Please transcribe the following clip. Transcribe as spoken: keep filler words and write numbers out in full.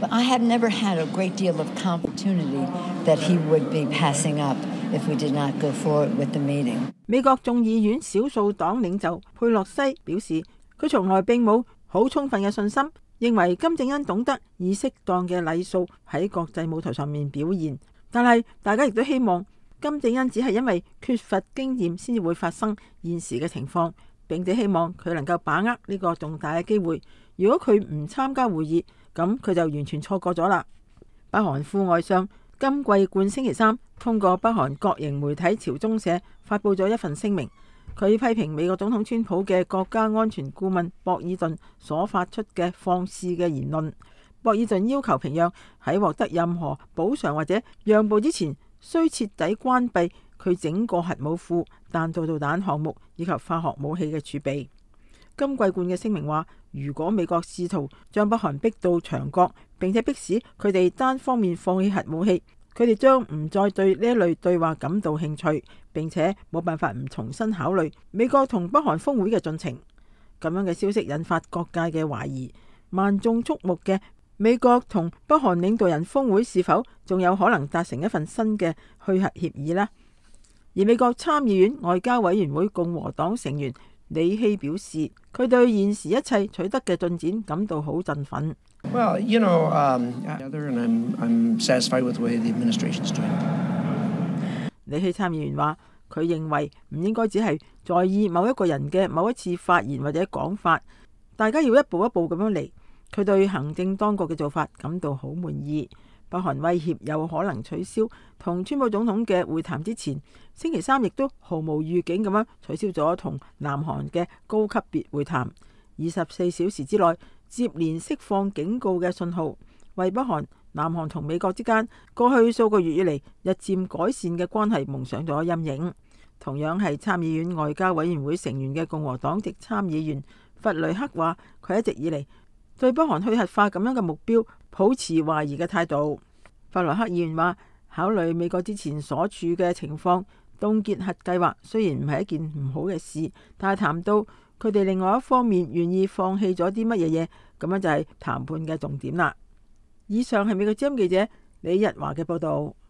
But I have never had a great deal of opportunity that he would be passing up if we did not go forward with the meeting. 美國眾議院少數黨領袖佩洛西表示，佢從來並冇好充分嘅信心，認為金正恩懂得以適當嘅禮數喺國際舞台上面表現。但係大家亦都希望金正恩只係因為缺乏經驗先至會發生現時嘅情況，並且希望佢能夠把握呢個重大嘅機會。如果佢唔參加會議，咁佢就完全錯過咗啦。北韓副外相金貴冠星期三通過北韓國營媒體朝中社發佈咗一份聲明，佢批評美國總統川普嘅國家安全顧問博爾頓所發出嘅放肆嘅言論。博爾頓要求平壤喺獲得任何補償或者讓步之前，需徹底關閉佢整個核武庫、彈道導彈項目以及化學武器嘅儲備。金貴冠嘅聲明話，如果美國試圖將北韓逼到牆角，並且迫使佢哋單方面放棄核武器，佢哋將唔再對呢一類對話感到興趣，並且冇辦法唔重新考慮美國同北韓峰會嘅進程。咁樣嘅消息引發各界嘅懷疑，萬眾矚目嘅美國同北韓領導人峰會是否仲有可能達成一份新嘅去核協議呢？而美國參議院外交委員會共和黨成員李希表示，佢對現時一切取得嘅進展感到好振奮。 Well, you know, um, and I'm, I'm satisfied with the way the administration's doing. 李希參議員話，佢認為唔應該只係在意某一個人嘅某一次發言或者講法，大家要一步一步咁樣嚟。佢對行政當局嘅做法感到好滿意。北韓威脅有可能取消同川普總統嘅會談之前，星期三亦都毫無預警咁樣取消咗同南韓嘅高級別會談。二十四小時之內接連釋放警告嘅信號，為北韓、南韓同美國之間過去數個月以嚟日漸改善嘅關係蒙上咗陰影。同樣係參議院外交委員會成員嘅共和黨籍參議員弗雷克話，佢一直以嚟對北韓去核化咁樣嘅目標抱持懷疑嘅態度。弗萊克議員話，考慮美國之前所處嘅情況，凍結核計劃雖然唔係一件唔好嘅事，但係談到佢哋另外一方面願意放棄咗啲乜嘢嘢，咁樣就係談判嘅重點啦。以上係美國之音記者李日華嘅報道。